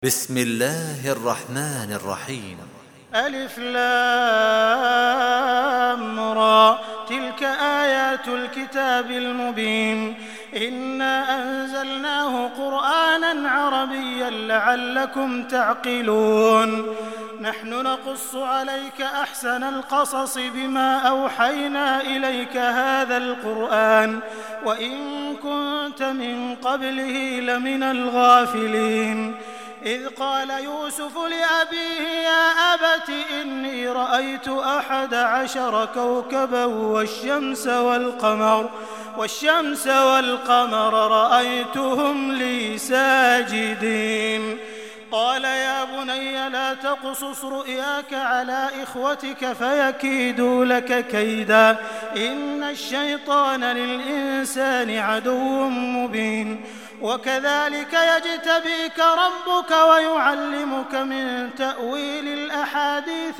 بسم الله الرحمن الرحيم. ألف لام را، تلك آيات الكتاب المبين. إنا أنزلناه قرآنا عربيا لعلكم تعقلون. نحن نقص عليك أحسن القصص بما أوحينا إليك هذا القرآن وإن كنت من قبله لمن الغافلين. إذ قال يوسف لأبيه يا أبت إني رأيت 11 كوكبا والشمس والقمر رأيتهم لي ساجدين. قال يا بني لا تقصص رؤياك على إخوتك فيكيدوا لك كيدا إن الشيطان للإنسان عدو مبين. وكذلك يجتبيك ربك ويعلمك من تأويل الأحاديث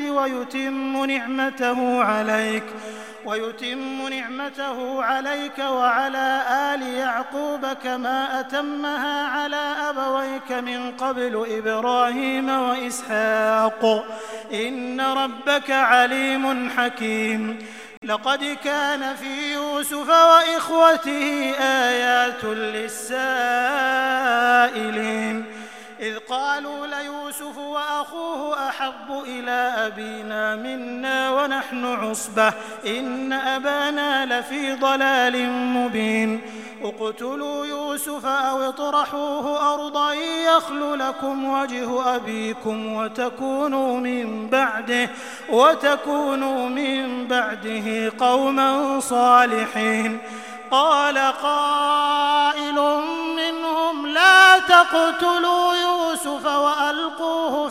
ويتم نعمته عليك وعلى آل يعقوب كما أتمها على أبويك من قبل إبراهيم وإسحاق إن ربك عليم حكيم. لقد كان في يوسف وإخوته آيات للسائلين إذ قالوا ليوسف وأخوه أحب إلى أبينا منا ونحن عصبة إن أبانا لفي ضلال مبين. اقتلوا يوسف أو اطرحوه أرضا يخل لكم وجه أبيكم وتكونوا من بعده قوما صالحين. قال قائل منهم لا تقتلوا يوسف وألقوه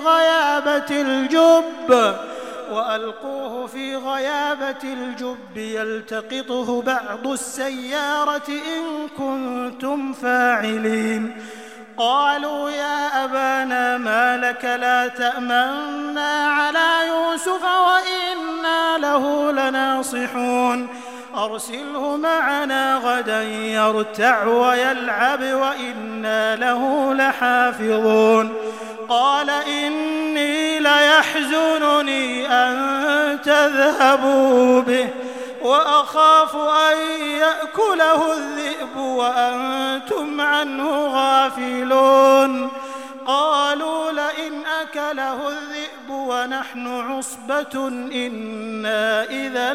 في غيابة الجب يلتقطه بعض السيارة إن كنتم فاعلين. قالوا يا أبانا ما لك لا تأمنا على يوسف وإنا له لناصحون أرسله معنا غدا يرتع ويلعب وإنا له لحافظون. قال إني ليحزنني أن تذهبوا به وأخاف أن يأكله الذئب وأنتم عنه غافلون. قالوا لئن أكله الذئب ونحن عصبة إنا إذا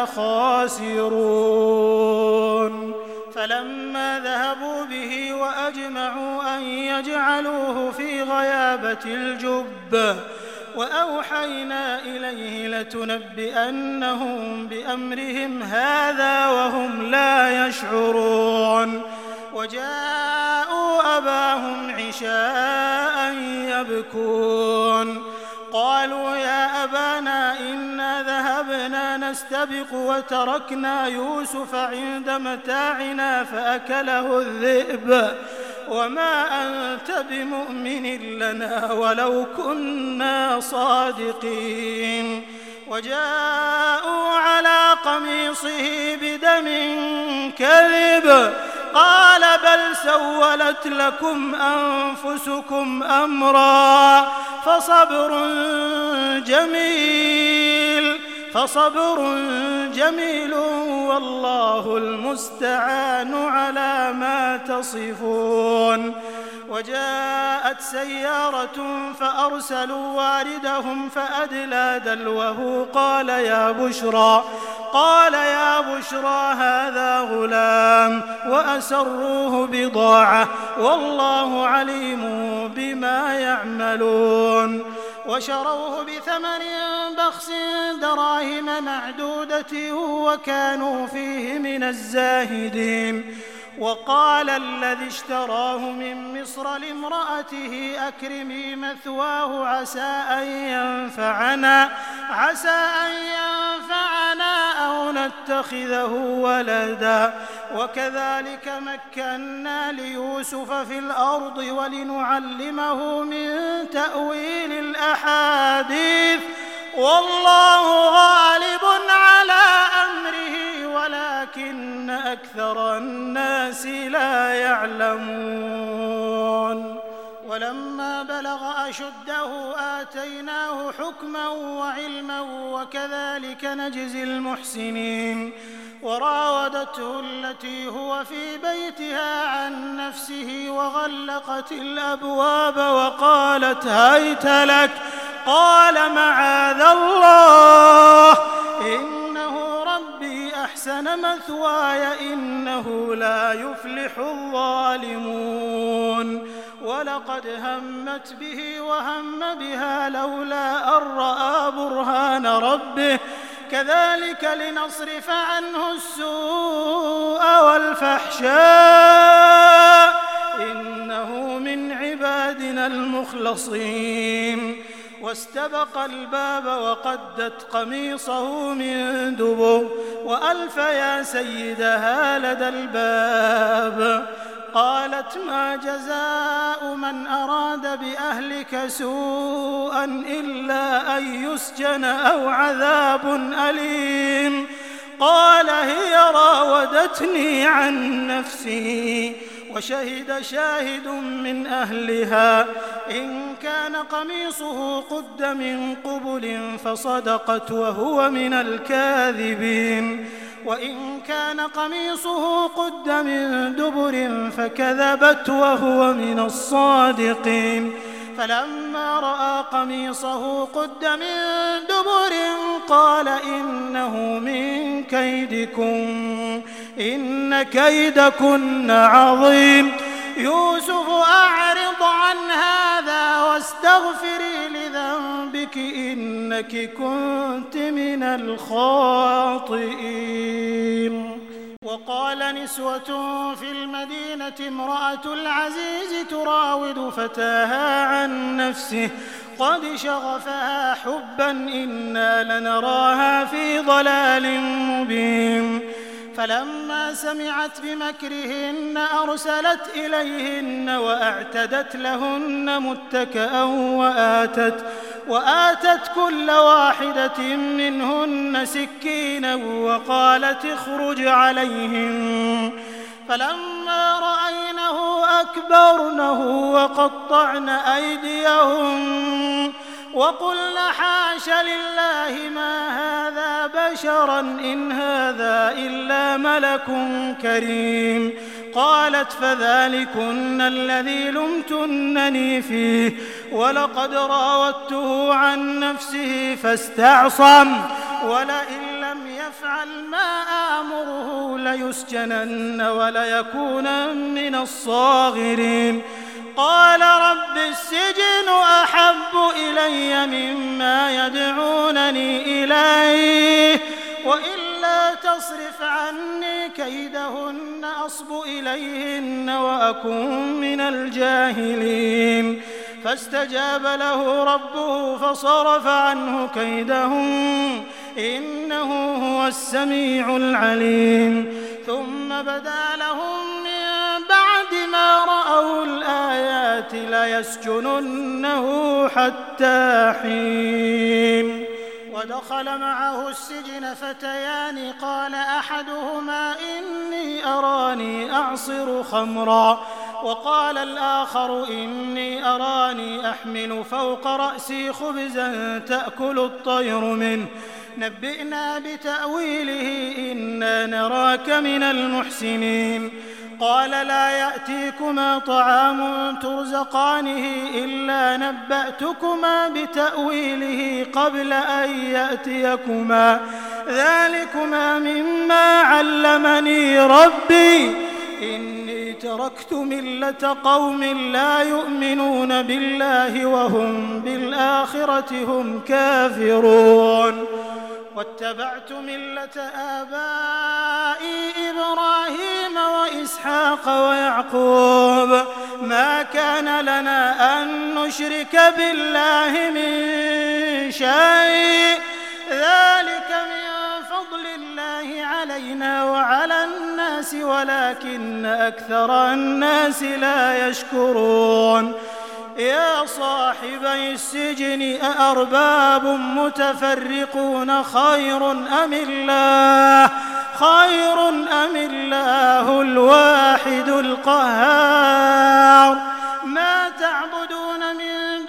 لخاسرون. فلما ذهبوا به وأجمعوا أن يجعلوه في غيابة الجب وأوحينا إليه لتنبئنهم بأمرهم هذا وهم لا يشعرون. وجاءوا أباهم عشاء يبكون. قالوا يا أبانا إنا ذهبنا نستبق وتركنا يوسف عند متاعنا فأكله الذئب وما أنت بمؤمن لنا ولو كنا صادقين. وجاءوا على قميصه بدم كذب قال بل سولت لكم أنفسكم أمرا فصبر جميل والله المستعان على ما تصفون. وجاءت سيارة فأرسلوا واردهم فأدلى دلوه قال يا بشرى هذا غلام وأسروه بضاعة والله عليم بما يعملون. وشروه بثمن بخس دراهم معدودة وكانوا فيه من الزاهدين. وقال الذي اشتراه من مصر لامرأته أكرمي مثواه عسى أن ينفعنا أو نتخذه ولدا. وكذلك مكنا ليوسف في الأرض ولنعلمه من تأويل الأحاديث والله غالب على أمره ولكن أكثر الناس لا يعلمون. ولما بلغ أشده آتيناه حكما وعلما وكذلك نجزي المحسنين وراودته التي هو في بيتها عن نفسه وغلقت الأبواب وقالت هيت لك قال معاذ الله إنه ربي أحسن مثواي إنه لا يفلح الظالمون ولقد همت به وهم بها لولا أن رأى برهان ربه كذلك لنصرف عنه السوء والفحشاء إنه من عبادنا المخلصين واستبق الباب وقدت قميصه من دبر وألف يا سيدها لدى الباب قالت ما جزاء من أراد بأهلك سوءا إلا أن يسجن أو عذاب أليم قال هي راودتني عن نفسي وشهد شاهد من أهلها إن كان قميصه قد من قبل فصدقت وهو من الكاذبين وإن كان قميصه قد من دبر فكذبت وهو من الصادقين فلما رأى قميصه قد من دبر قال إنه من كيدكن إن كيدكن عظيم يوسف أعرض عن هذا واستغفري لذنبك إنك كنت من الخاطئين وقال نسوة في المدينة امرأة العزيز تراود فتاها عن نفسه قد شغفها حبا إنا لنراها في ضلال مبين فلما سمعت بمكرهن أرسلت إليهن وأعتدت لهن متكأ وآتت كل واحدة منهن سكينا وقالت اخرج عليهم فلما رأينه أكبرنه وقطعن أيديهم وقلن حاش لله ما هذا بشرا إن هذا إلا ملك كريم قالت فذلكن الذي لمتنني فيه ولقد راودته عن نفسه فاستعصم ولئن لم يفعل ما آمره ليسجنن وليكونن من الصاغرين قال رب السجن أحب إلي مما يدعونني إليه وإلا تصرف عني كيدهن أصب إليهن وأكن من الجاهلين فاستجاب له ربه فصرف عنه كيدهم إنه هو السميع العليم ثم بدا لهم من بعد ما رأوا الآيات ليسجننه حتى حين ودخل معه السجن فتيان قال أحدهما إني أراني أعصر خمرا وقال الآخر إني أراني أحمل فوق رأسي خبزا تأكل الطير منه نبئنا بتأويله إنا نراك من المحسنين قال لا يأتيكما طعام ترزقانه إلا نبأتكما بتأويله قبل أن يأتيكما ذلكما مما علمني ربي إني تركت ملة قوم لا يؤمنون بالله وهم بالآخرة هم كافرون واتبعت ملة آبائي إبراهيم وإسحاق ويعقوب ما كان لنا أن نشرك بالله من شيء ذلك من فضل الله علينا وعلى الناس ولكن أكثر الناس لا يشكرون يا صاحبي السجن أأرباب متفرقون خير أم الله الواحد القهار ما تعبدون من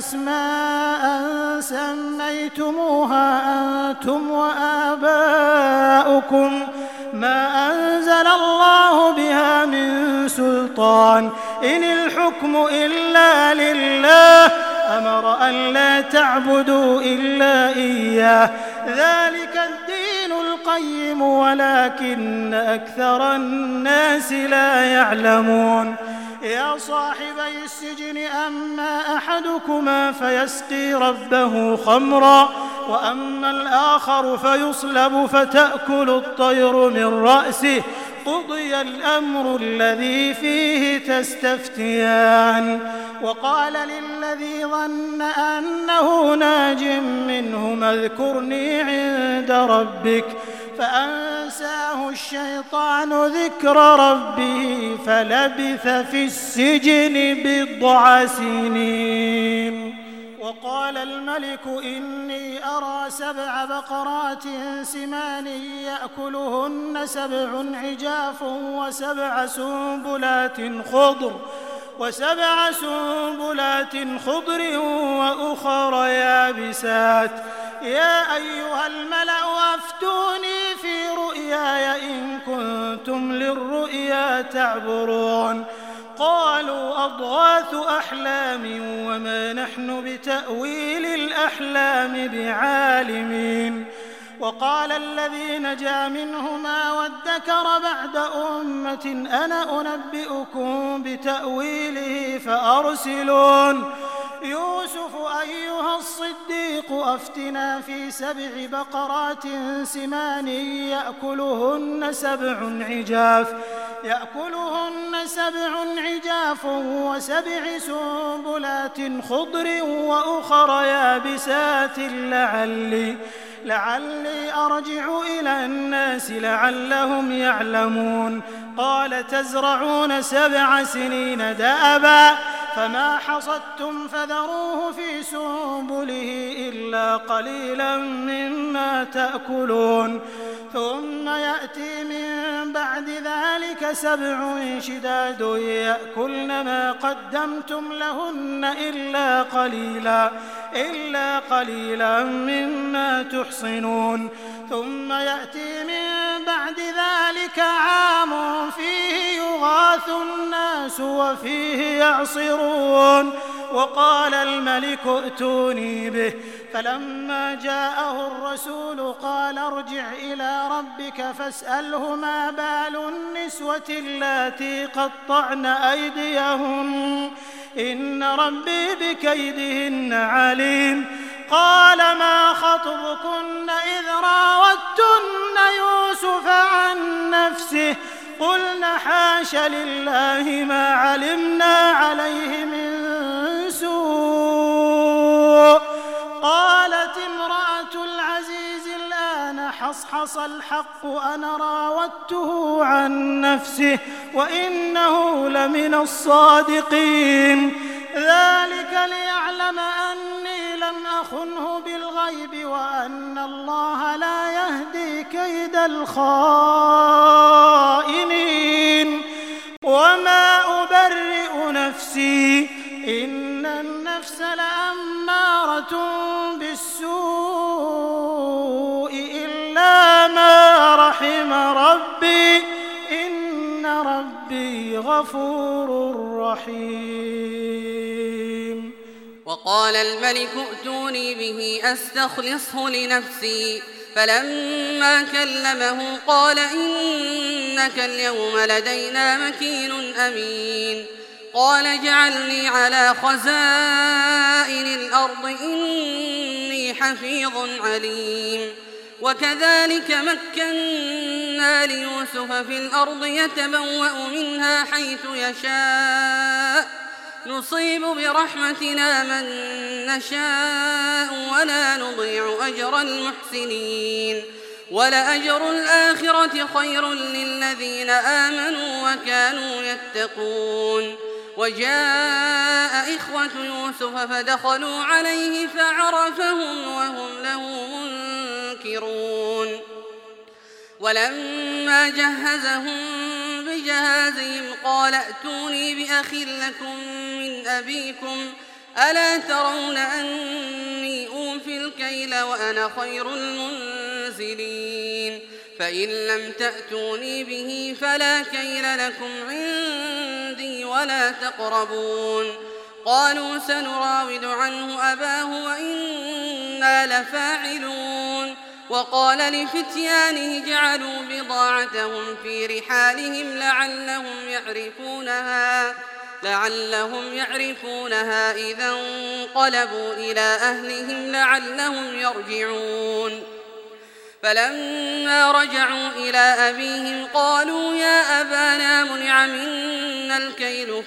أسماء سميتموها أنتم وآباؤكم ما أنزل الله بها من سلطان إن الحكم إلا لله أمر أن لا تعبدوا إلا إياه ذلك الدين القيم ولكن أكثر الناس لا يعلمون يا صاحبي السجن أما أحدكما فيسقي ربه خمرا وأما الآخر فيصلب فتأكل الطير من رأسه قضي الأمر الذي فيه تستفتيان وقال للذي ظن أنه ناج منهما اذكرني عند ربك فأنساه الشيطان ذكر ربه فلبث في السجن بضع سنين وقال الملك إني أرى 7 بقرات سمان يأكلهن 7 عجاف وسبع سنبلات خضر وأخر يابسات يا أيها الملأ أفتوني في رؤياي إن كنتم للرؤيا تعبرون قالوا أضغاث أحلام وما نحن بتأويل الأحلام بعالمين وقال الذي نجا منهما وادكر بعد أمة أنا أنبئكم بتأويله فأرسلون يوسف أيها الصديق أفتنا في 7 بقرات سمان يأكلهن 7 عجاف و7 سنبلات خضر وأخر يابسات لعلي أرجع إلى الناس لعلهم يعلمون قال تزرعون 7 سنين دأبا فما حصدتم فذروه في سنبله إلا قليلا مما تأكلون ثم يأتي من بعد ذلك 7 شداد يأكلن ما قدمتم لهن إلا قليلا مما تحصنون ثم يأتي من بعد ذلك عام فيه يغاث الناس وفيه يعصرون وقال الملك ائتوني به فلما جاءه الرسول قال ارجع إلى ربك فاسأله ما بال النسوة اللاتي قطعن أيديهن إن ربي بكيدهن عليم قال ما خطبكن إذ راوتن يوسف عن نفسه قلنا حاش لله ما علمنا عليه من سوء قالت امرأة العزيز الآن حصحص الحق أنا راودته عن نفسه وإنه لمن الصادقين ذلك ليعلم أني لم أخنه بالغيب وأن الله لا يهدي كيد الخائنين وما أبرئ نفسي إن النفس لأمارة بالسوء إلا ما رحم ربي إن ربي غفور رحيم وقال الملك ائتوني به أستخلصه لنفسي فلما كلمه قال إنك اليوم لدينا مكين أمين قال اجعلني على خزائن الأرض إني حفيظ عليم وكذلك مكنا ليوسف في الأرض يتبوأ منها حيث يشاء نصيب برحمتنا من نشاء ولا نضيع أجر المحسنين ولأجر الآخرة خير للذين آمنوا وكانوا يتقون وجاء إخوة يوسف فدخلوا عليه فعرفهم وهم له منكرون ولما جهزهم بجهازهم قال ائتوني بأخ لكم من أبيكم ألا ترون أني أوفي الكيل وأنا خير المنزلين فإن لم تأتوني به فلا كيل لكم عندي ولا تقربون قالوا سنراود عنه أباه وإنا لفاعلون وقال لفتيانه جعلوا بضاعتهم في رحالهم لعلهم يعرفونها إذا انقلبوا إلى أهلهم لعلهم يرجعون فلما رجعوا إلى أبيهم قالوا يا أبانا منع منا الكيل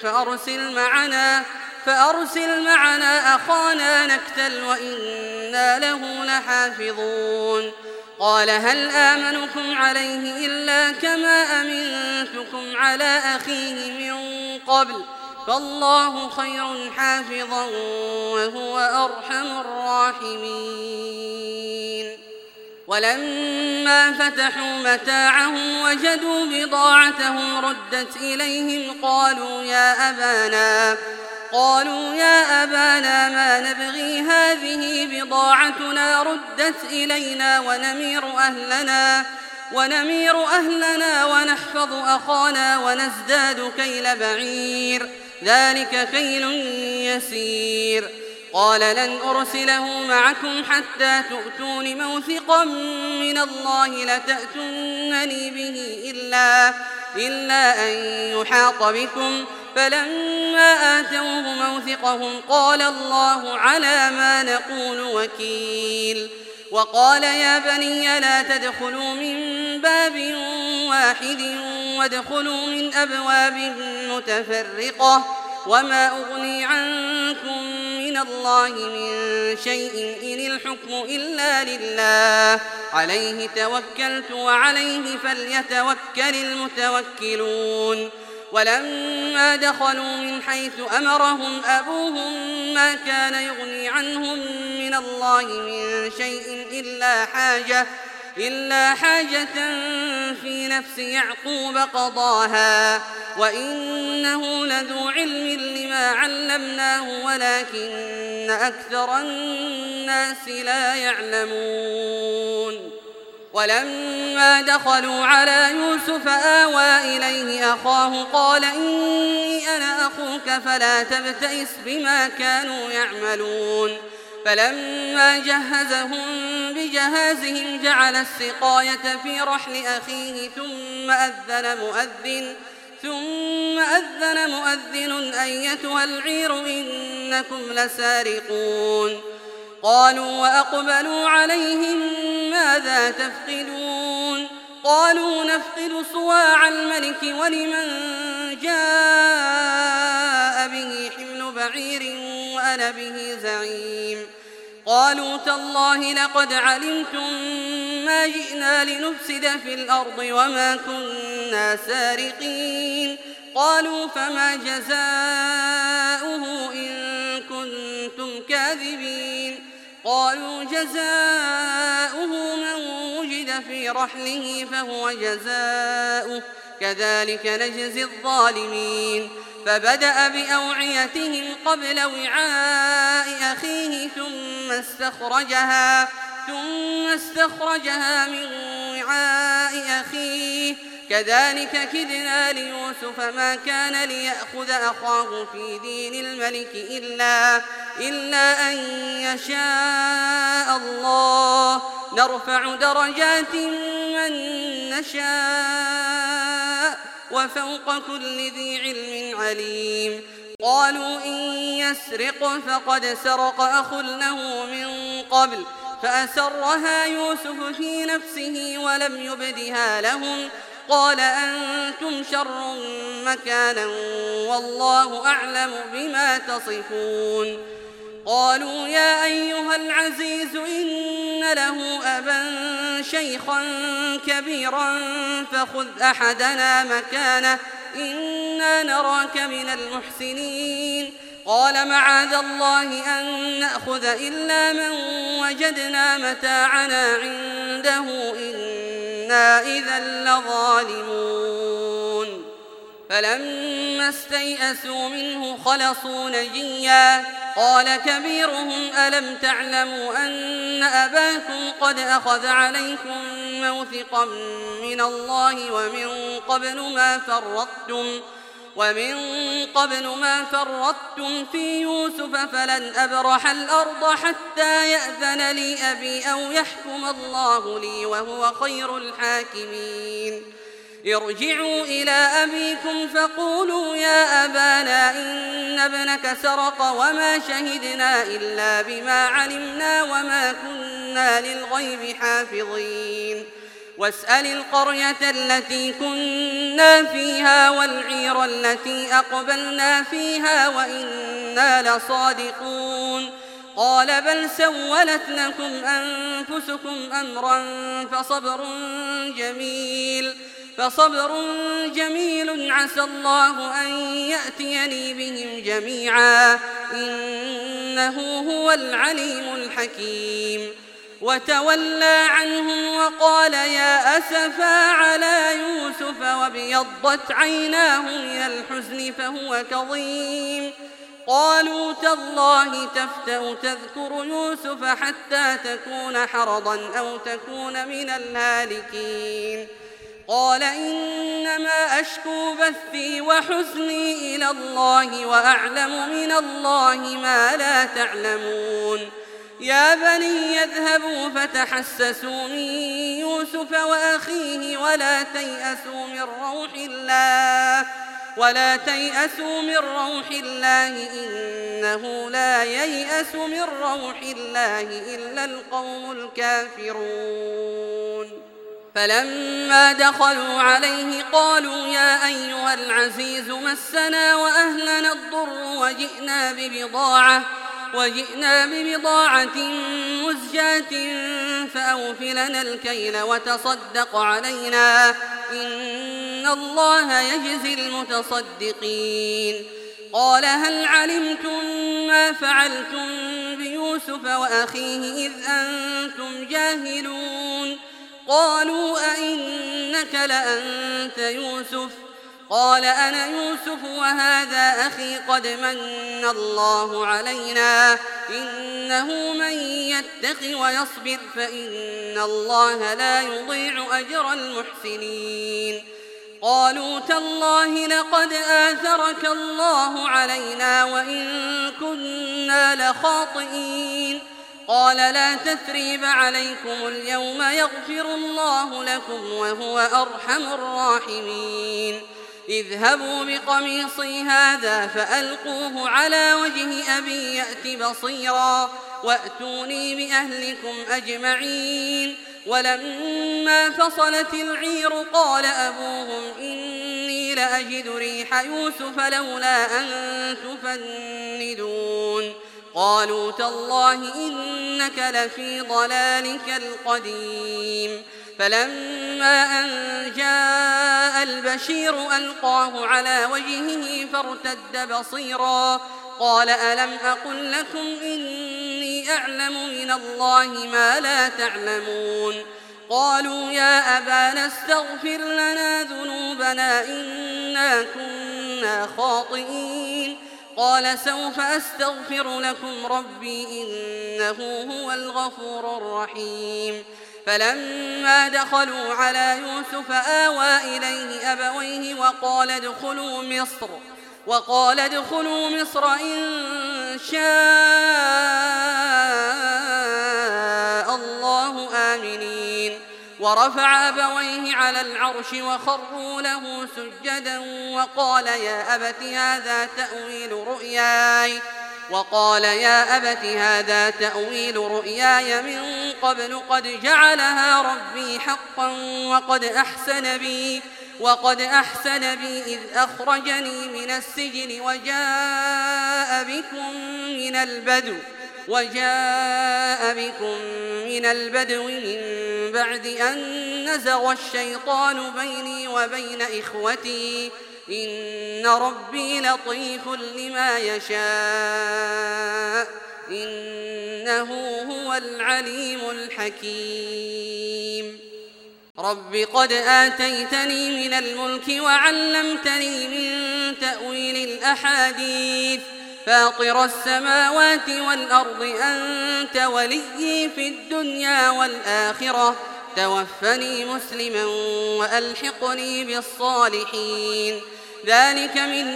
فأرسل معنا أخانا نكتل وإنا له لحافظون قال هل آمنكم عليه إلا كما أمنتكم على أخيه من قبل فالله خير حافظا وهو أرحم الراحمين ولما فتحوا متاعهم وجدوا بضاعتهم ردت إليهم قالوا يا أبانا ما نبغي هذه بضاعتنا ردت إلينا ونمير أهلنا ونحفظ أخانا ونزداد كيل بعير ذلك كيل يسير قال لن أرسله معكم حتى تؤتون موثقا من الله لتأتونني به إلا أن يحاط بكم فلما آتوه موثقهم قال الله على ما نقول وكيل وقال يا بني لا تدخلوا من باب واحد وادخلوا من أبواب متفرقة وما أغني عنكم من الله من شيء إن الحكم إلا لله عليه توكلت وعليه فليتوكل المتوكلون ولما دخلوا من حيث أمرهم أبوهم ما كان يغني عنهم من الله من شيء إلا حاجة في نفس يعقوب قضاها وإنه لذو علم لما علمناه ولكن أكثر الناس لا يعلمون ولما دخلوا على يوسف آوى إليه أخاه قال إني أنا أخوك فلا تبتئس بما كانوا يعملون فلما جهزهم بجهازهم جعل السقاية في رحل أخيه ثم أذن مؤذن أيتها العير إنكم لسارقون قالوا وأقبلوا عليهم ماذا تفقدون قالوا نفقد صواع الملك ولمن جاء به حمل بعير وأنا به زعيم قالوا تالله لقد علمتم ما جئنا لنفسد في الأرض وما كنا سارقين قالوا فما جزاؤه إن كنتم كاذبين قالوا جزاؤه من وجد في رحله فهو جزاؤه كذلك نجزي الظالمين فبدأ بأوعيتهم قبل وعاء أخيه ثم استخرجها من وعاء أخيه كذلك كدنا ليوسف ما كان ليأخذ أخاه في دين الملك إلا أن يشاء الله نرفع درجات من نشاء وفوق كل ذي علم عليم قالوا إن يسرق فقد سرق أخ له من قبل فأسرها يوسف في نفسه ولم يبدها لهم قال أنتم شر مكانا والله أعلم بما تصفون قالوا يا أيها العزيز إن له أبا شيخا كبيرا فخذ أحدنا مكانه إنا نراك من المحسنين قال معاذ الله أن نأخذ إلا من وجدنا متاعنا عنده إنا إذا لظالمون فلما استيئسوا منه خلصوا نجيا قال كبيرهم ألم تعلموا أن أباكم قد أخذ عليكم موثقا من الله ومن قبل ما فرطتم في يوسف فلن أبرح الأرض حتى يأذن لي أبي أو يحكم الله لي وهو خير الحاكمين ارجعوا إلى أبيكم فقولوا يا أبانا إن ابنك سرق وما شهدنا إلا بما علمنا وما كنا للغيب حافظين واسأل القرية التي كنا فيها والعير التي أقبلنا فيها وإنا لصادقون قال بل سولت لكم أنفسكم أمرا فصبر جميل عسى الله أن يأتيني بهم جميعا إنه هو العليم الحكيم وتولى عنهم وقال يا أسفا على يوسف وابيضت عيناه من الحزن فهو كظيم قالوا تالله تفتأ تذكر يوسف حتى تكون حرضا أو تكون من الهالكين قال إنما أشكو بثي وحزني إلى الله وأعلم من الله ما لا تعلمون يا بني يذهبوا فتحسسوا من يوسف وأخيه ولا تيأسوا من روح الله إنه لا ييأس من روح الله إلا القوم الكافرون فلما دخلوا عليه قالوا يا أيها العزيز مسنا وأهلنا الضر وجئنا ببضاعة مزجاة فأوف لنا الكيل وتصدق علينا إن الله يجزي المتصدقين قال هل علمتم ما فعلتم بيوسف وأخيه إذ أنتم جاهلون قالوا أئنك لأنت يوسف قال أنا يوسف وهذا أخي قد من الله علينا إنه من يتق ويصبر فإن الله لا يضيع أجر المحسنين قالوا تالله لقد آثرك الله علينا وإن كنا لخاطئين قال لا تثريب عليكم اليوم يغفر الله لكم وهو أرحم الراحمين اذهبوا بقميصي هذا فألقوه على وجه أبي يأت بصيرا وأتوني بأهلكم أجمعين ولما فصلت العير قال أبوهم إني لأجد ريح يوسف لولا أن تفندون قالوا تالله إنك لفي ضلالك القديم فلما أن جاء البشير ألقاه على وجهه فارتد بصيرا قال ألم أقل لكم إني أعلم من الله ما لا تعلمون قالوا يا أبانا استغفر لنا ذنوبنا إنا كنا خاطئين قال سوف أستغفر لكم ربي إنه هو الغفور الرحيم فلما دخلوا على يوسف آوى إليه أبويه وقال ادخلوا مصر إن شاء الله آمنين ورفع أبويه على العرش وخروا له سجدا وقال يا أبت هذا تأويل رؤياي من قبل قد جعلها ربي حقا وقد أحسن بي إذ أخرجني من السجن وجاء بكم من البدو من بعد أن نزغ الشيطان بيني وبين إخوتي إن ربي لطيف لما يشاء إنه هو العليم الحكيم رب قد آتيتني من الملك وعلمتني من تأويل الأحاديث فاطر السماوات والأرض أنت وليي في الدنيا والآخرة توفني مسلما وألحقني بالصالحين ذلك من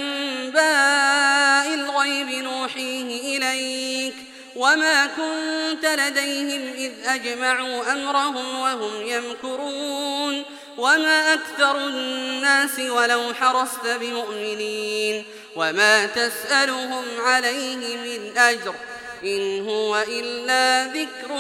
أنباء الغيب نوحيه إليك وما كنت لديهم إذ أجمعوا أمرهم وهم يمكرون وما أكثر الناس ولو حرصت بمؤمنين وما تسألهم عليه من أجر إن هو إلا ذكر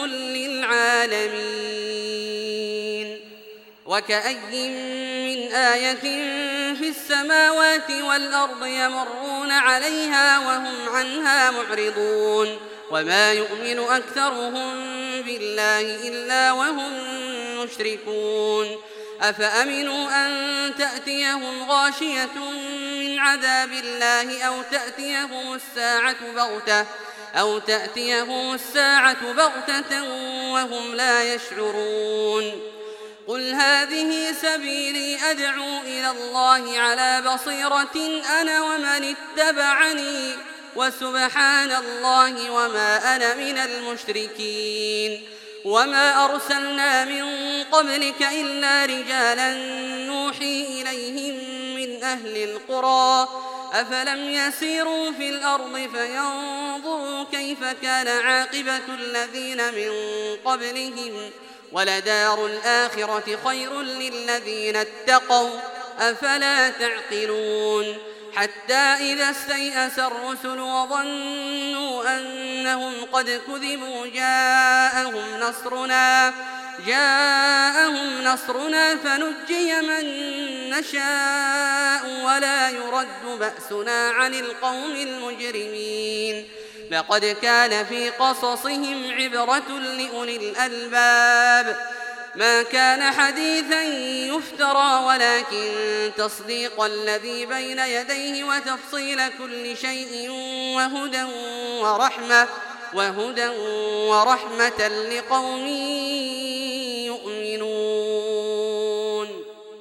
للعالمين وكأي من آية في السماوات والأرض يمرون عليها وهم عنها معرضون وما يؤمن أكثرهم بالله إلا وهم مشركون أفأمنوا أن تأتيهم غاشية من عذاب الله أو تأتيهم الساعة بغتة وهم لا يشعرون قل هذه سبيلي أدعو إلى الله على بصيرة أنا ومن اتبعني وسبحان الله وما أنا من المشركين وما أرسلنا من قبلك إلا رجالا نوحي إليهم من أهل القرى أفلم يسيروا في الأرض فينظروا كيف كان عاقبة الذين من قبلهم ولدار الآخرة خير للذين اتقوا أفلا تعقلون حتى إذا استيأس الرسل وظنوا أنهم قد كذبوا جاءهم نصرنا فنجي من نشاء ولا يرد بأسنا عن القوم المجرمين لقد كان في قصصهم عبرة لأولي الألباب ما كان حديثا يفترى ولكن تصديق الذي بين يديه وتفصيل كل شيء وهدى ورحمة لقوم